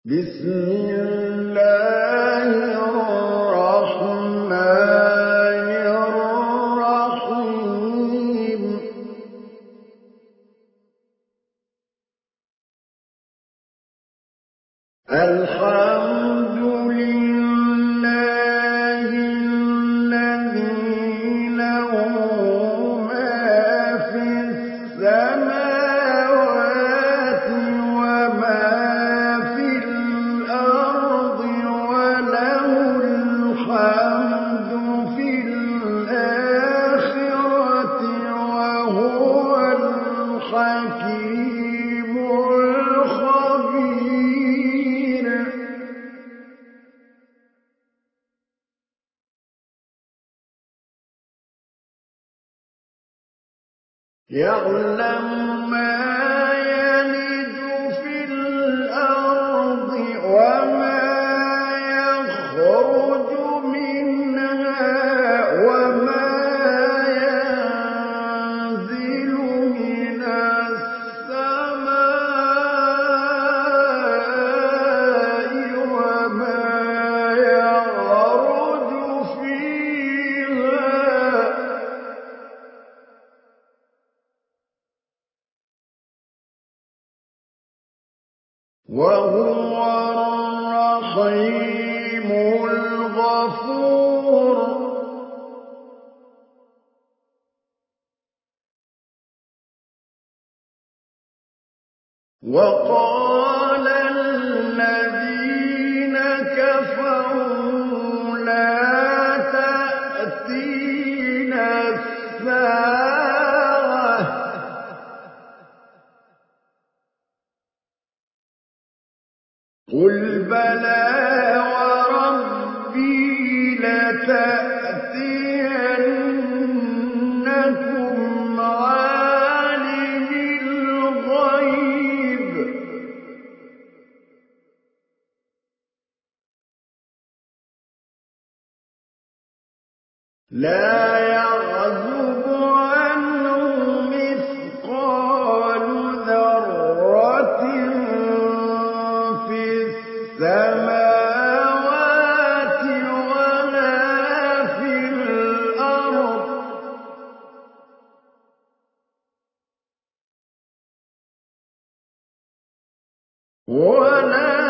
بسم الله الرحمن الرحيم الحمد لله الذي له ما في السماوات وما في الأرض وله الحمد في الآخرة وهو الحكيم الخبير يعلم ما يلج في الأرض وما يخرج منها وما ينزل من السماء وما يعرج فيها وهو الرحيم الغفور وقال الذين كفروا لا تأتينا الساعة قل بلى وربي لتأتينكم عالم الغيب لا يعزب عنه مثقال ذرة في السماوات ولا في الأرض ولا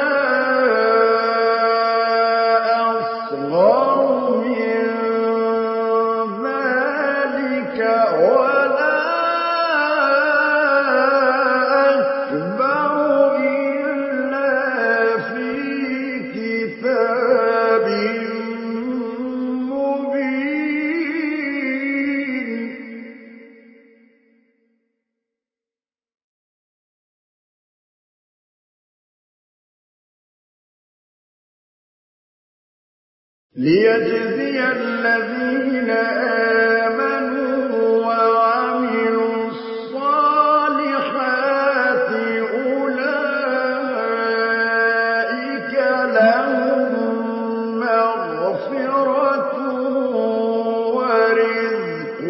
أصغر من ذلك ولا أكبر إلا في كتاب مبين ليجزي الذين آمنوا وعملوا الصالحات أولئك لهم مغفرة ورزق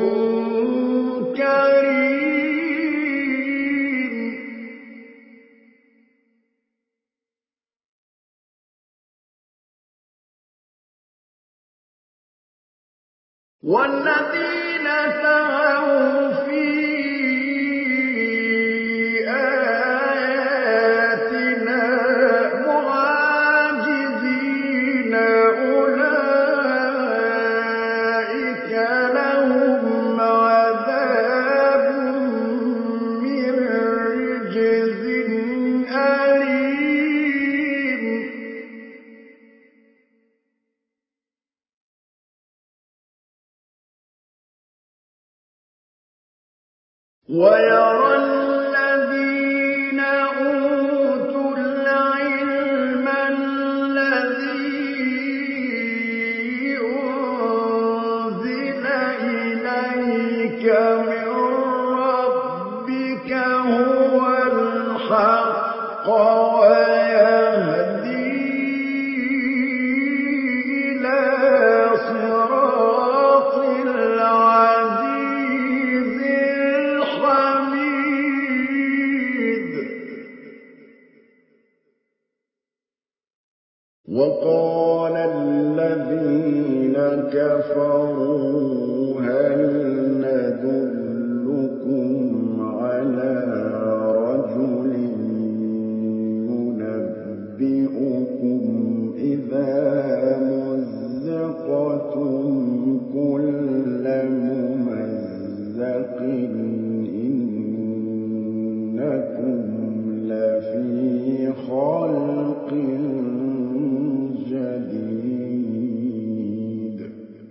كريم والذين سعوا في آياتنا معاجزين أولئك لهم عذاب من رجز أليم ويرى الذين أوتوا العلم الذي أنزل إليك من ربك هو الحق ويهدي إلى صراط العزيز الحميد وقال الذين كفروا هل ندلكم على رجل ينبئكم إذا مزقتم كل ممزق إنكم لفي خلق جديد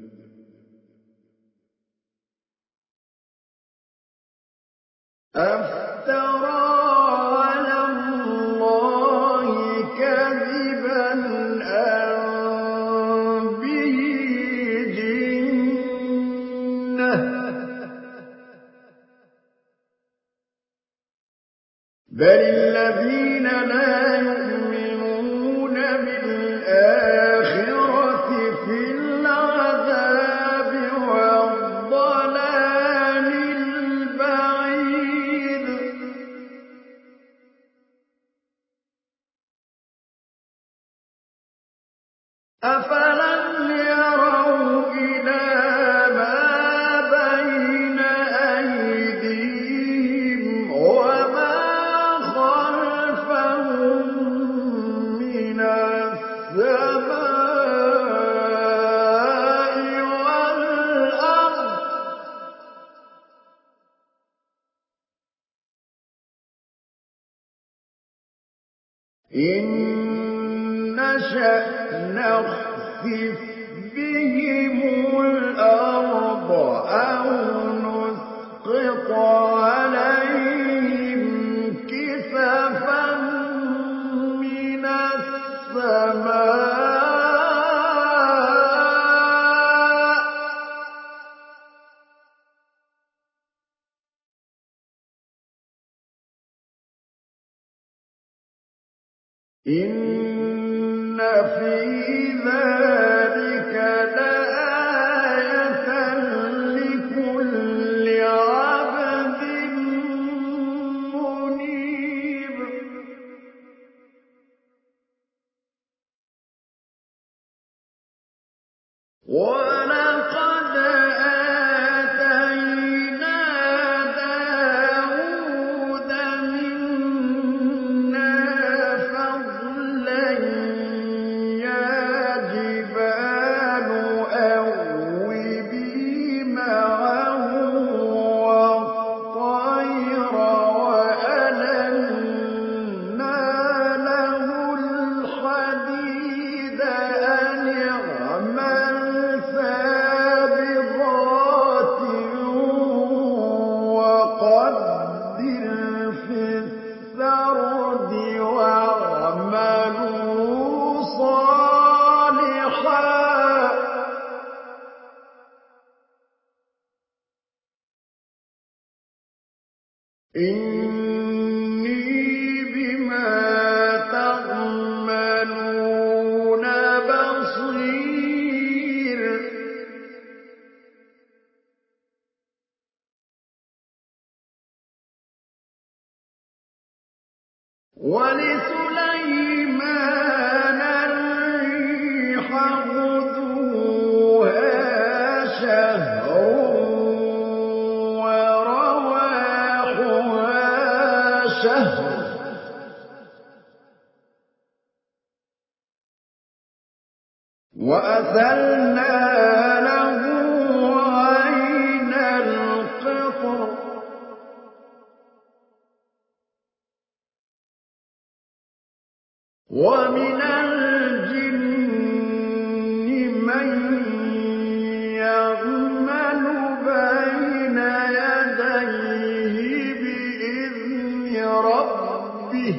أفترى على الله كذبا أم به جنة بل الذين لا يؤمنون بالآخرة في العذاب والضلال البعيد أفلم يروا إلى ما بين أيديهم وما خلفهم من السماء والأرض إن نشأ نخسف بهم الأرض أو نسقط عليهم كسفا من السماء إن في ذلك لآية لكل عبد منيب ولقد آتينا داود منا فضلا يا جبال أوبي معه والطير وألنا له الحديد أن اعمل سابغات وقدر في السرد واعملوا صالحا إني بما تعملون بصير ولسليمان الريح غدوها شهر ورواحها شهر وأسلنا له عين القطر ومن الجن من يعمل بين يديه بإذن ربه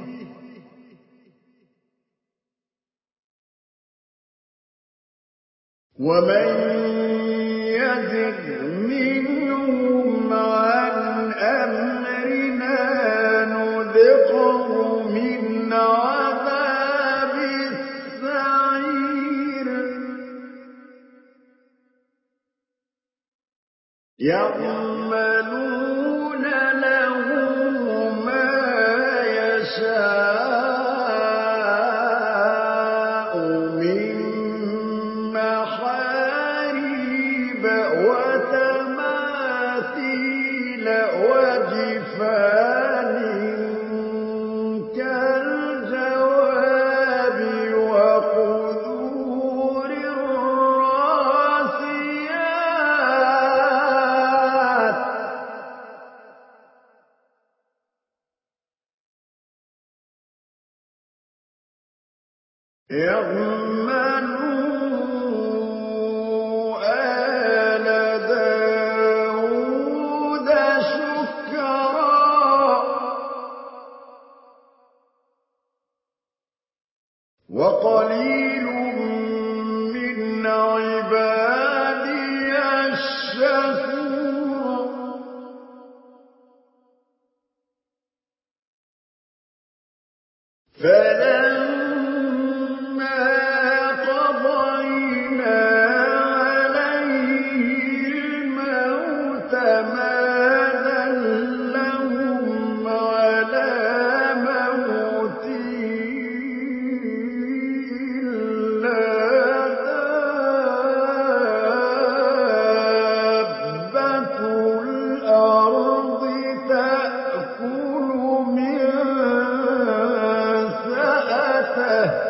ومن يزغ منهم عن أمرنا نذقه من عذاب السعير يعملون له ما يشاء اعْمَلُوا آلَ دَاوُودَ شُكْرًا ۚ وَقَلِيلٌ مِّنْ عِبَادِيَ الشَّكُورُ فَلَمَّا قَضَيْنَا عَلَيْهِ الْمَوْتَ مَا دَلَّهُمْ عَلَىٰ مَوْتِهِ إِلَّا دَابَّةُ الْأَرْضِ تَأْكُلُ مِن سَأَتَهُ ۚ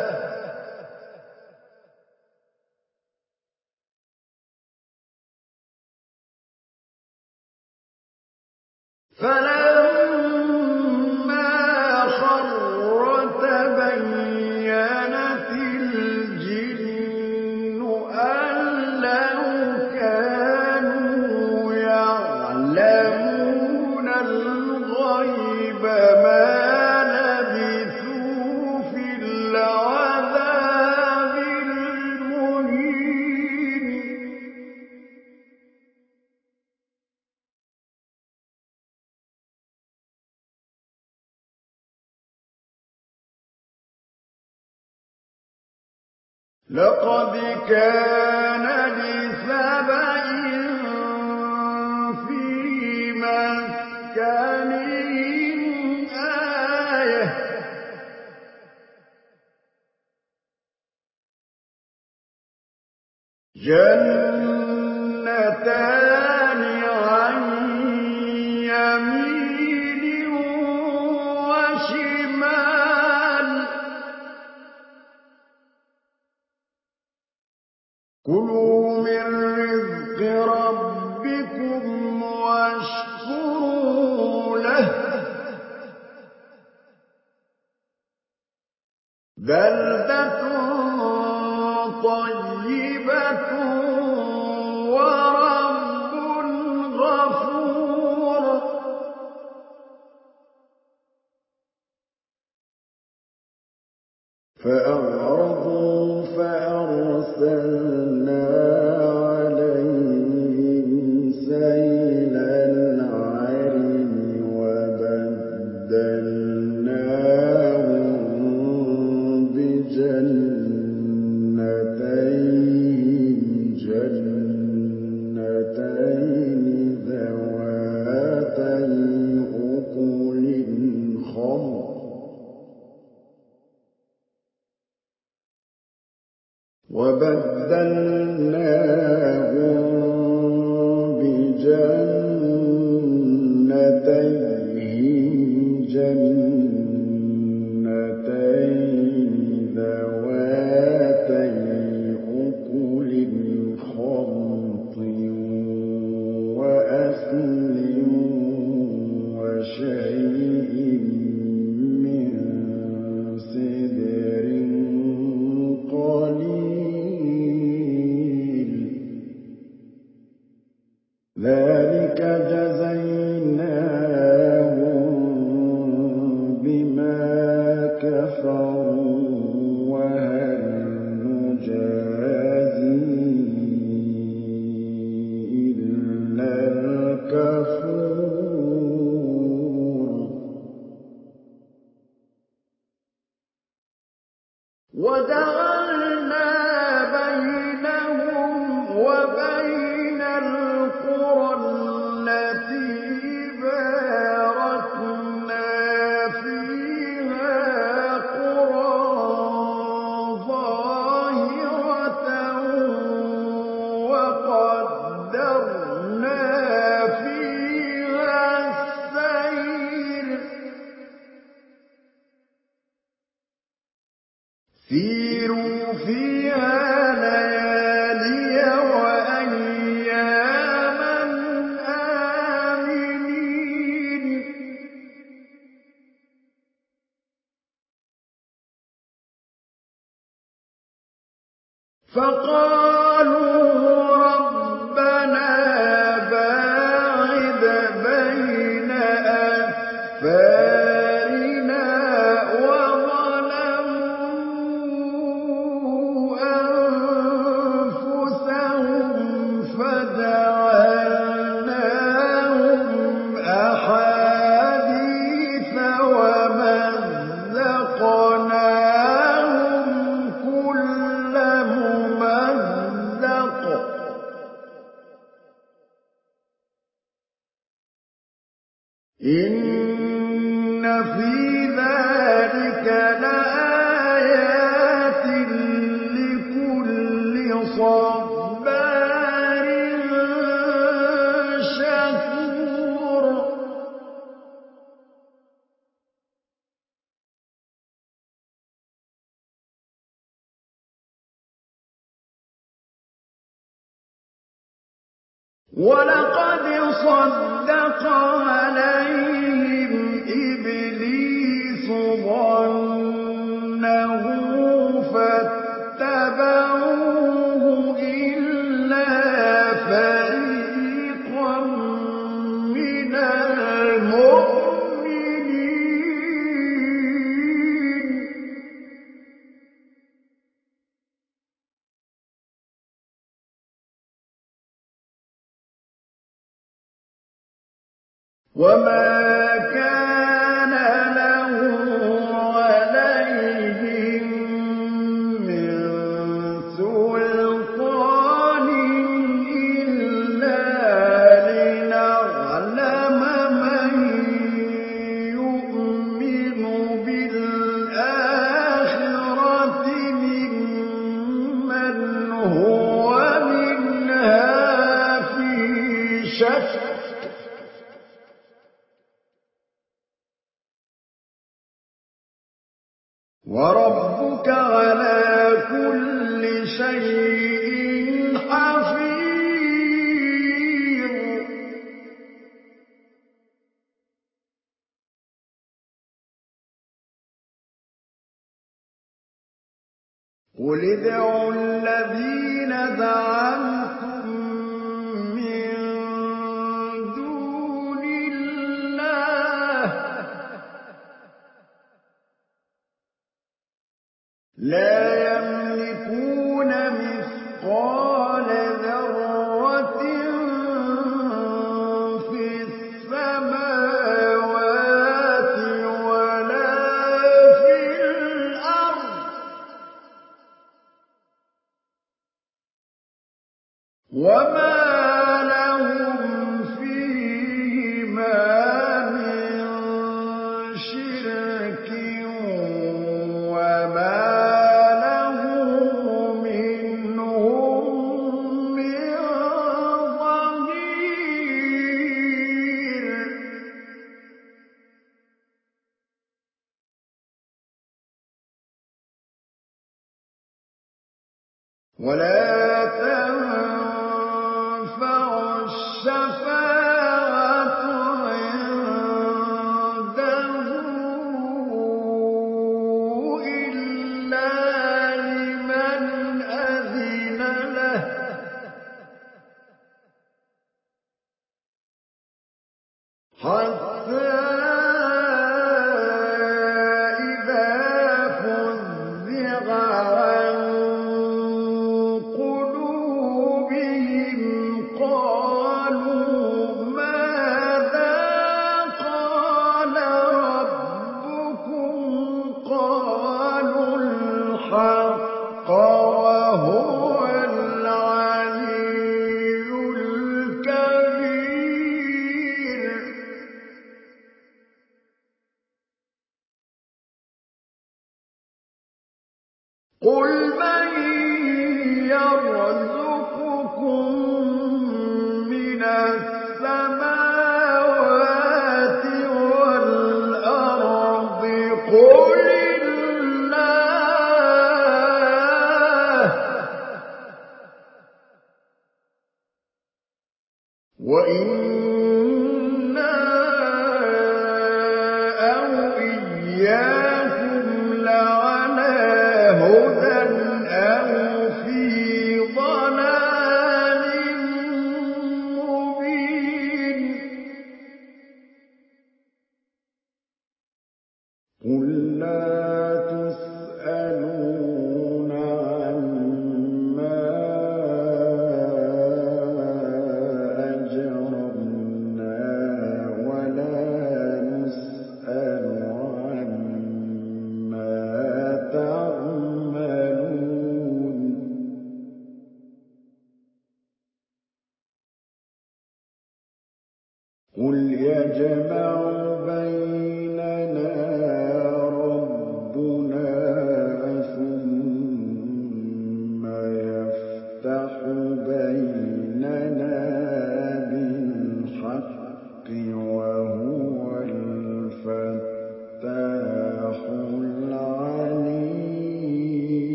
فَلَمَّا خَرَّ تَبَيَّنَتِ الْجِنُّ أَن لَّوْ كَانُوا يَعْلَمُونَ الْغَيْبَ مَا لَبِثُوا فِي الْعَذَابِ الْمُهِينِ لَقَدْ كَانَ لِسَبَإٍ فِي مَسْكَنِهِمْ آيَةٌ ۖ جَنَّتَانِ عَن يَمِينٍ وَشِمَالٍ ۖ كُلُوا مِن رِّزْقِ رَبِّكُمْ وَاشْكُرُوا لَهُ ۚ بَلْدَةٌ طَيِّبَةٌ وَرَبٌّ غَفُورٌ فَأَعْرَضُوا فَأَرْسَلْنَا عَلَيْهِمْ سَيْلَ الْعَرِمِ وَبَدَّلْنَاهُم جَنَّتَيْنِ ذَوَاتَيْ أُكُلٍ خَمْطٍ وَأَثْلٍ وَشَيْءٍ مِّن سِدْرٍ قَلِيلٍ ۚ ذَٰلِكَ جَزَيْنَاهُم بِمَا كَفَرُوا ۖ وَهَلْ نُجَازِي إِلَّا الْكَفُورَ وَجَعَلْنَا بَيْنَهُمْ وَبَيْنَ الْقُرَى الَّتِي بَارَكْنَا فِيهَا قُرًى ظَاهِرَةً وَقَدَّرْنَا فِيهَا السَّيْرَ ۖ سِيرُوا فِيهَا لَيَالِيَ وَأَيَّامًا آمِنِينَ فقالوا ربنا باعد بين أسفارنا وظلموا أنفسهم فجعلناهم أحاديث ومزقناهم كل ممزق إن في ذلك لآيات لكل صبار شكور ولقد صدق عليهم إبليس ظنه فاتبعوه إلا فريقا من المؤمنين وما كان له عليهم من سلطان إلا لنعلم من يؤمن بالآخرة ممن هو منها في شك وربك على كل شيء حفيظ قل ادعوا الذين زعمتم من دون الله لا يملكون مثقال ذرة في السماوات ولا في الأرض وما لهم فيهما من شرك وما ولا تنفع الشفاعة عنده إلا لمن أذن له حتى وهو العلي الكبير قل من يرزقكم من السماوات والأرض قل وإنا أو إياكم لعلى هدى أو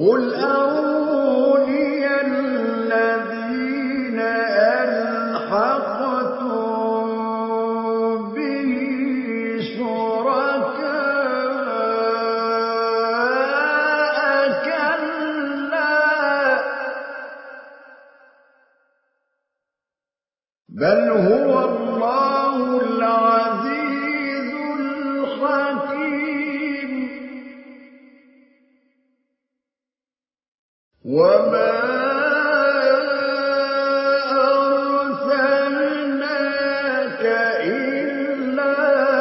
قُلْ أَرُونِيَ الَّذِينَ أَلْحَقْتُم بِهِ شُرَكَاءَ ۖ كَلَّا بَلْ هُوَ اللَّهُ الْعَزِيزُ الْحَكِيمُ وَمَا أَرْسَلْنَاكَ إِلَّا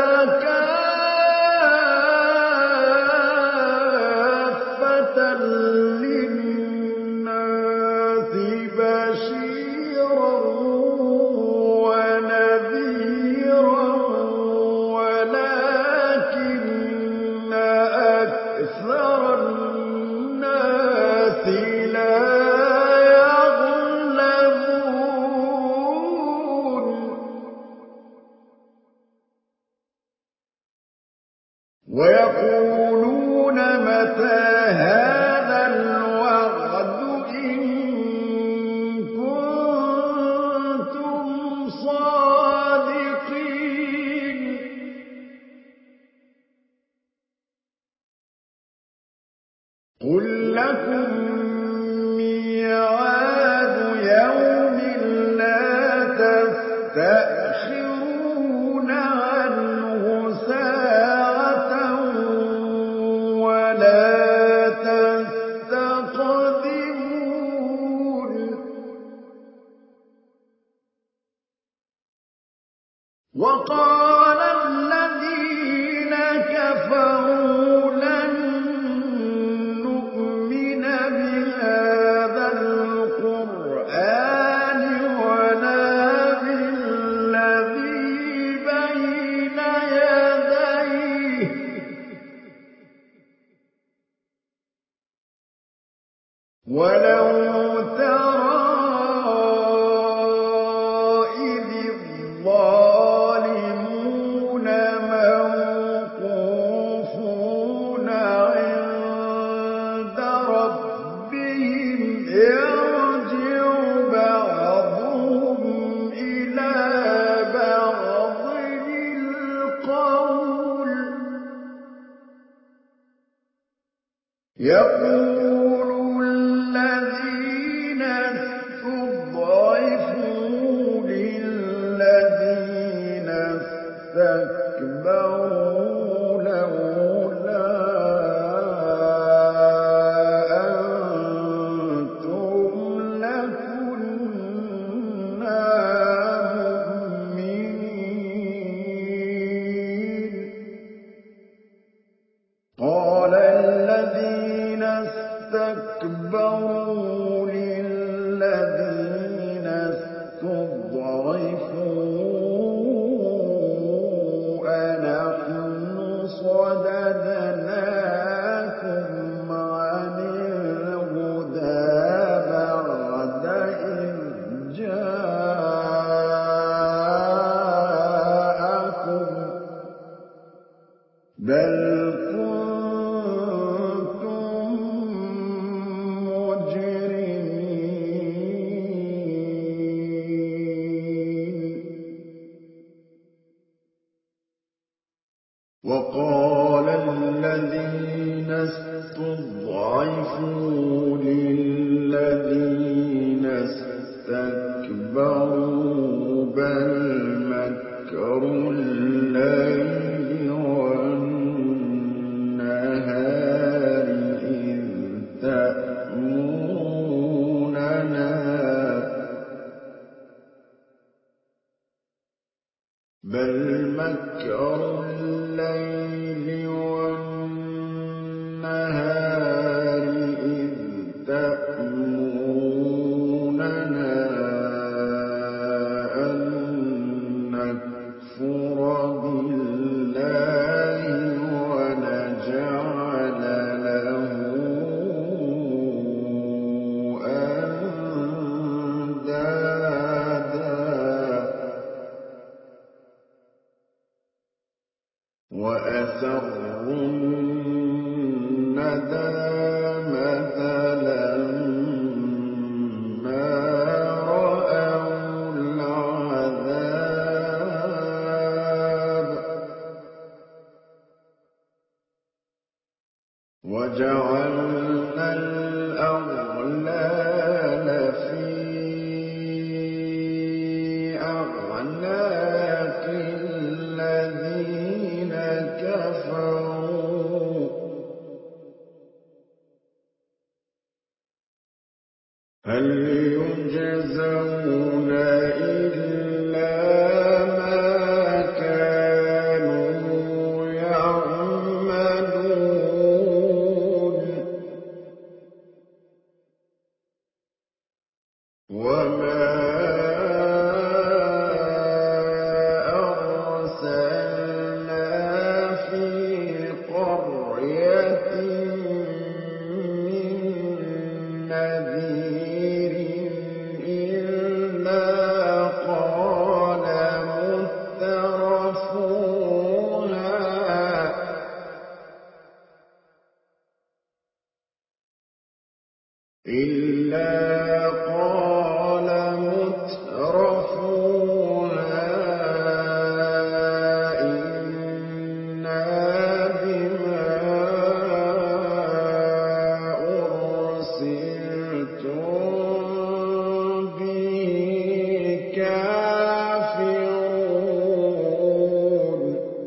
كَافَّةً لِّلنَّاسِ بَشِيرًا وَنَذِيرًا وَلَٰكِنَّ أَكْثَرَ النَّاسِ لَا يَعْلَمُونَ وَيَقُولُونَ مَتَىٰ هَٰذَا الْوَعْدُ إِن كُنتُمْ صَادِقِينَ قُل لَّكُم مِّيعَادُ يَوْمٍ لَّا تَسْتَأْخِرُونَ عَنْهُ سَاعَةً وَلَا تَسْتَقْدِمُونَ وَقَالَ الَّذِينَ كَفَرُوا لَن نُّؤْمِنَ بِهَٰذَا الْقُرْآنِ وَلَا بِالَّذِي بَيْنَ يَدَيْهِ ۗ وَلَوْ تَرَىٰ إِذِ الظَّالِمُونَ مَوْقُوفُونَ عِندَ رَبِّهِمْ يَرْجِعُ بَعْضُهُمْ إِلَىٰ بَعْضٍ الْقَوْلَ يَقُولُ الَّذِينَ اسْتُضْعِفُوا لِلَّذِينَ اسْتَكْبَرُوا لَوْلَا أَنتُمْ لَكُنَّا مُؤْمِنِينَ قَالَ الَّذِينَ اسْتَكْبَرُوا لِلَّذِينَ اسْتُضْعِفُوا أَنَحْنُ صَدَدْنَاكُمْ عَنِ الْهُدَىٰ بَعْدَ إِذْ جَاءَكُم ۖ بَلْ كُنتُم مُّجْرِمِينَ وَقَالَ الَّذِينَ اسْتُضْعِفُوا لِلَّذِينَ اسْتَكْبَرُوا بَلْ مَكْرُ اللَّيْلِ وَالنَّهَارِ إِذْ تَأْمُرُونَنَا أَن نَّكْفُرَ بِاللَّهِ وَنَجْعَلَ لَهُ أَندَادًا وَأَسَرُّوا النَّدَامَةَ وجعلنا الأغلال في أعناق الذين كفروا هل يجزون إلا ما كانوا يعملون وما أرسلنا في قرية من نذير إلا قال مترفوها إنا بما أرسلتم به كافرون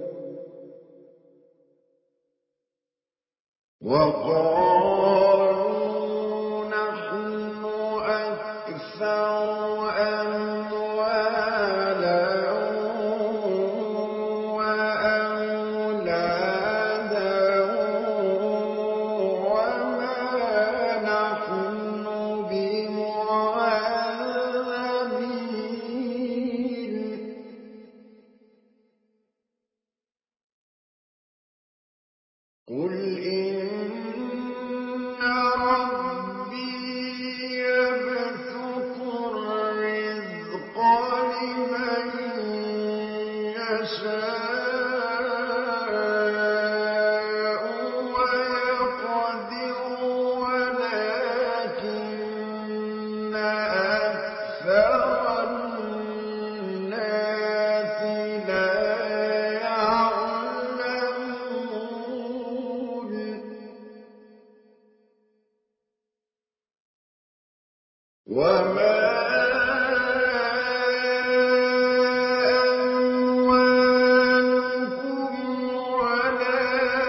وقالوا نحن أكثر أموالا وأولادا وما نحن بمعذبين قل إن ربي يبسط الرزق لمن يشاء ويقدر ولكن أكثر الناس لا يعلمون وما أموالكم ولا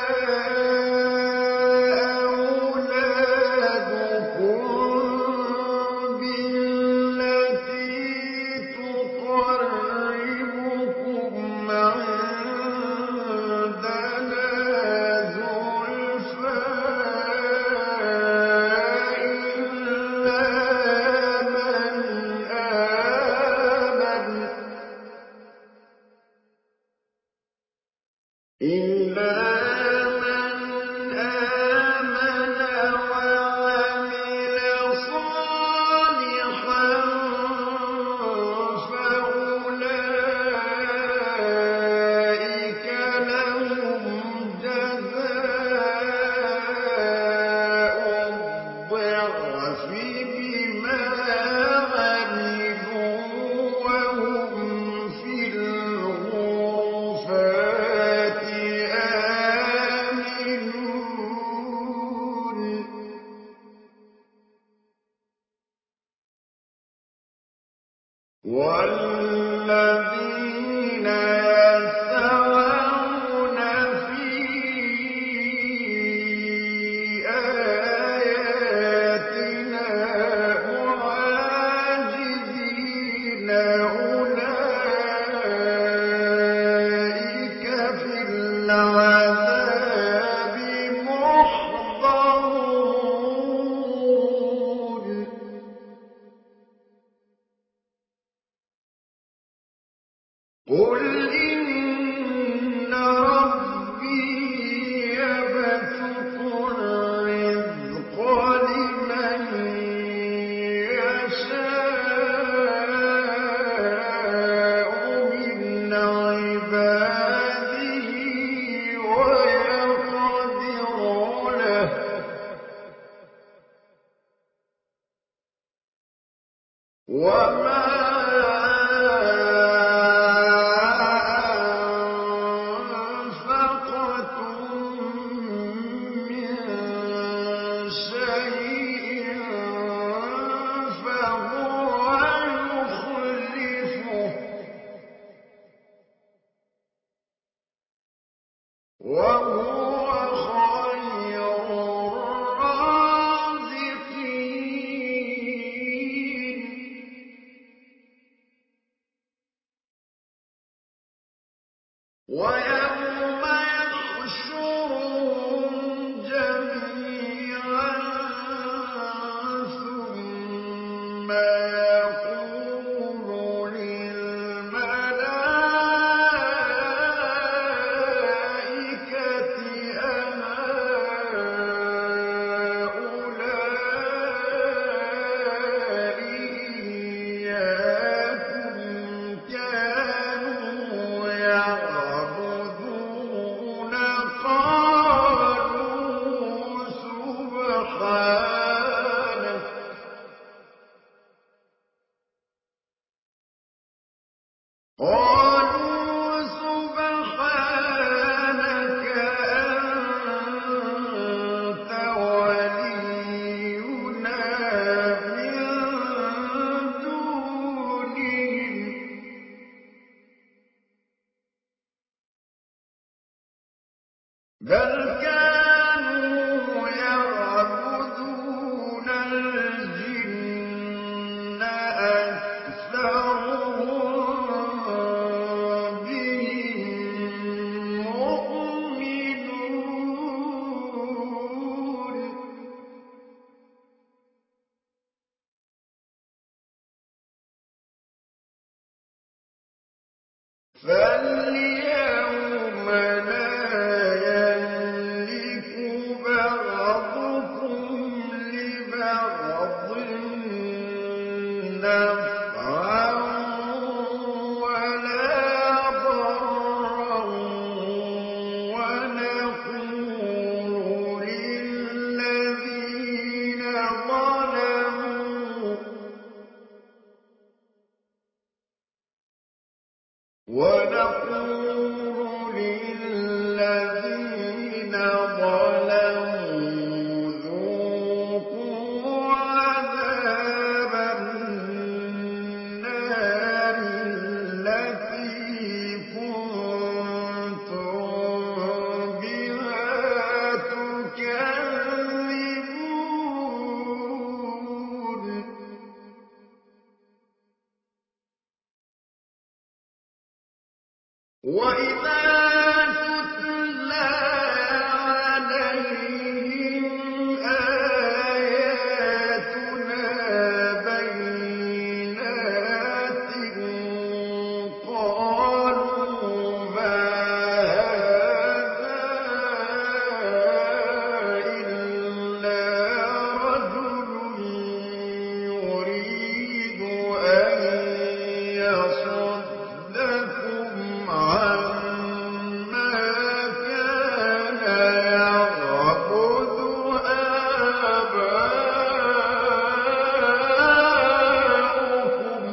أولادكم بالتي تقربكم عندنا زلفى إلا من آمن وعمل صالحا فأولئك لهم جزاء الضعف بما عملوا وهم في الغرفات آمنون والذين يسعون في آياتنا معاجزين أولئك في العذاب محضرون قل إن ربي يبسط الرزق لمن يشاء من عباده ويقدر له وما أنفقتم من وهو خير الرازقين ويوم يحشرهم جميعا ثم يقول للملائكة أهؤلاء إياكم كانوا يعبدون قالوا سبحانك أنت ولينا من دونهم بل كانوا يعبدون الجن أكثرهم بهم مؤمنون فاليوم لا يملك بعضكم لبعض نفعا ولا ضرا ونقول للذين ظلموا ذوقوا عذاب النار التي كنتم بها تكذبون وَإِذَا تُتْلَىٰ عَلَيْهِمْ آيَاتُنَا بَيِّنَاتٍ قَالُوا مَا هَٰذَا إِلَّا رَجُلٌ يُرِيدُ أَن يَصُدَّكُمْ عَمَّا كَانَ يَعْبُدُ آبَاؤُكُمْ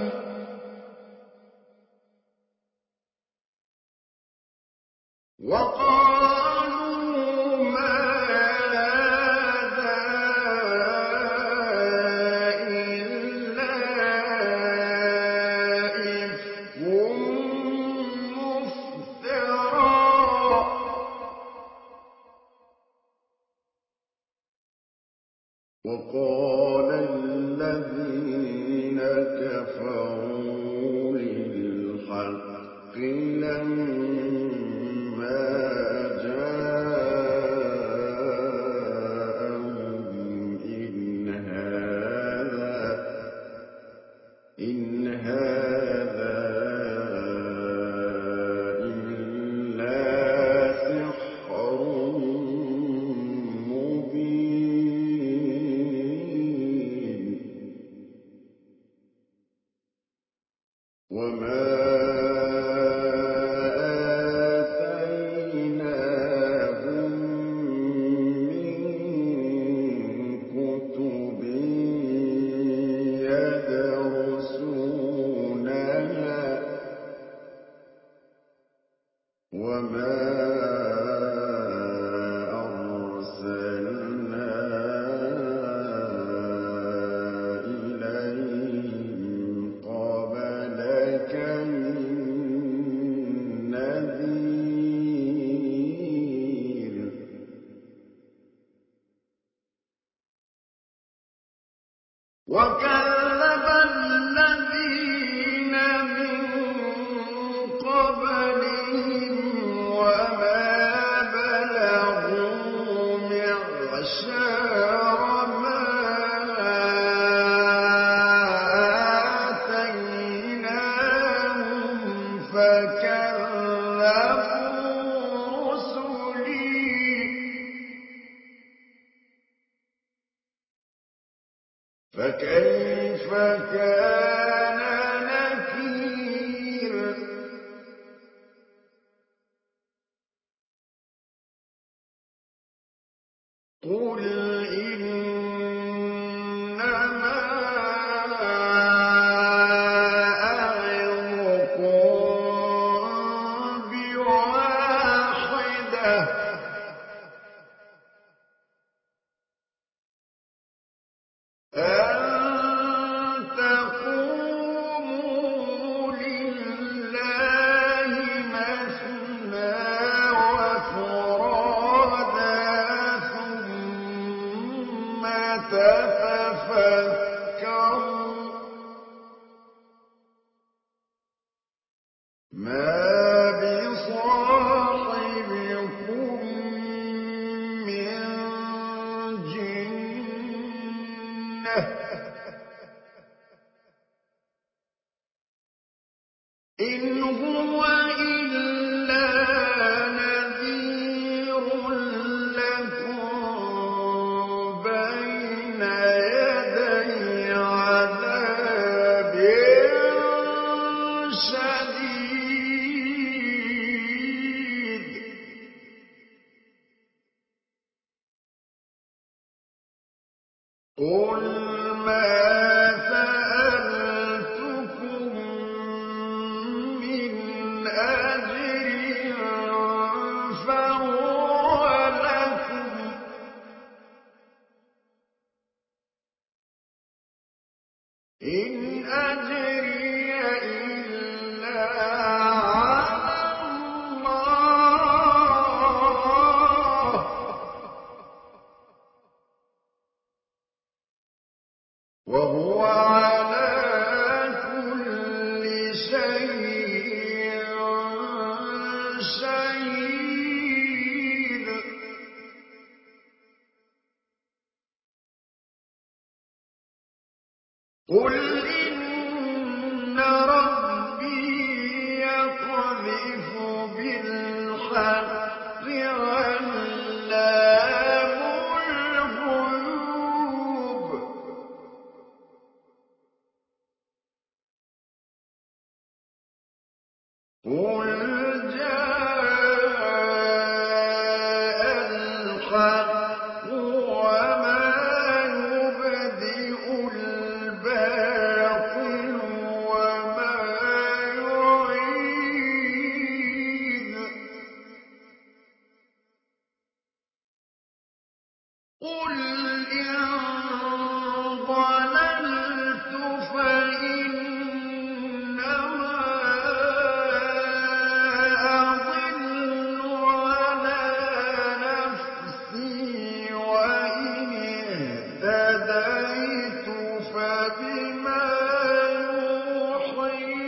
وَقَالُوا مَا هَٰذَا إِلَّا إِفْكٌ مُّفْتَرًى وَقَالَ الَّذِينَ كَفَرُوا لِلْحَقِّ لَمَّا جَاءَهُمْ إِنْ هَٰذَا إِلَّا سِحْرٌ مُّبِينٌ وَمَا آتَيْنَاهُم مِّن كُتُبٍ يَدْرُسُونَهَا وَمَا أَرْسَلْنَا إِلَيْهِمْ قَبْلَكَ مِن نَّذِيرٍ كَذَّبُوا رُسُلِي فَكَيْفَ كَانَ نَكِيرِ قُلْ إِنَّمَا أَعِظُكُم بِوَاحِدَةٍ أَن تَقُومُوا لِلَّهِ مَثْنَىٰ وَفُرَادَىٰ ثُمَّ تَتَفَكَّرُوا ۚ مَا بِصَاحِبِكُم مِّن جِنَّةٍ ۚ إِنْ هُوَ إِلَّا نَذِيرٌ لَّكُم بَيْنَ يَدَيْ عَذَابٍ شَدِيدٍ قُلْ مَا سَأَلْتُكُم مِّنْ أَجْرٍ فَهُوَ لَكُمْ ۖ إِنْ أَجْرِيَ إِلَّا عَلَى اللَّهِ ۖ وَهُوَ عَلَىٰ كُلِّ شَيْءٍ شَهِيدٌ قُلْ إِنَّ رَبِّي يَقْذِفُ بِالْحَقِّ عَلَّامُ الْغُيُوبِ قُلْ جَاءَ الْحَقُّ وَمَا يُبْدِئُ الْبَاطِلُ وَمَا يُعِيدُ قُلْ إِن ضَلَلْتُ فَإِنَّمَا أَضِلُّ عَلَىٰ نَفْسِي ۖ وَإِنِ اهْتَدَيْتُ فَبِمَا يُوحِي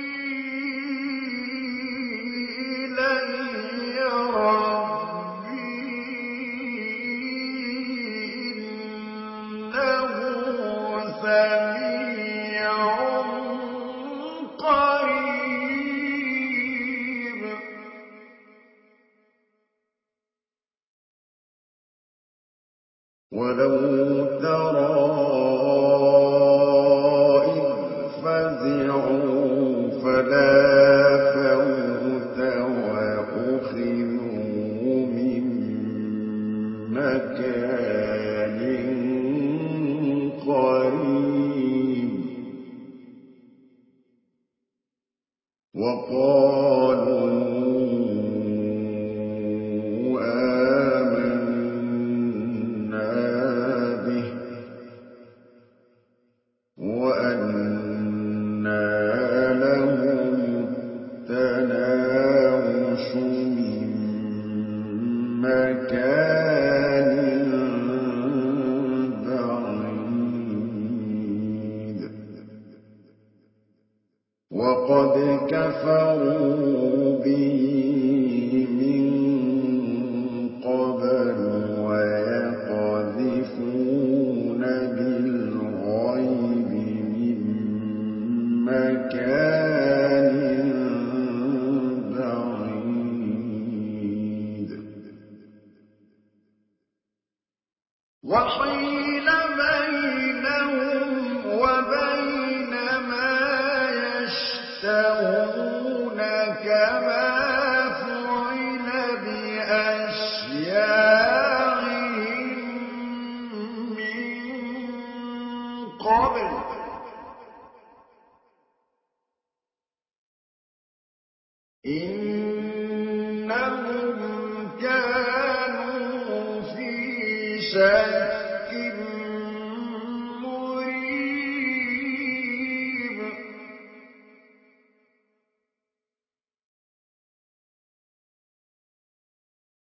إِلَيَّ رَبِّي ۚ إِنَّهُ سَمِيعٌ قَرِيبٌ وَلَوْ تَرَىٰ إِذْ فَزِعُوا فَلَا فَوْتَ وَأُخِذُوا مِن مَّكَانٍ قَرِيبٍ وَقَالُوا آمَنَّا بِهِ وَأَنَّىٰ لَهُمُ التَّنَاوُشُ مِن مَّكَانٍ بَعِيدٍ وَقَدْ كَفَرُوا بِهِ مِن قَبْلُ وَيَقْذِفُونَ بِالْغَيْبِ مِن مَّكَانٍ بَعِيدٍ وحيل بينهم وبين ما يشتهون كما فعل بأشياعهم من قبل إنهم كانوا في شك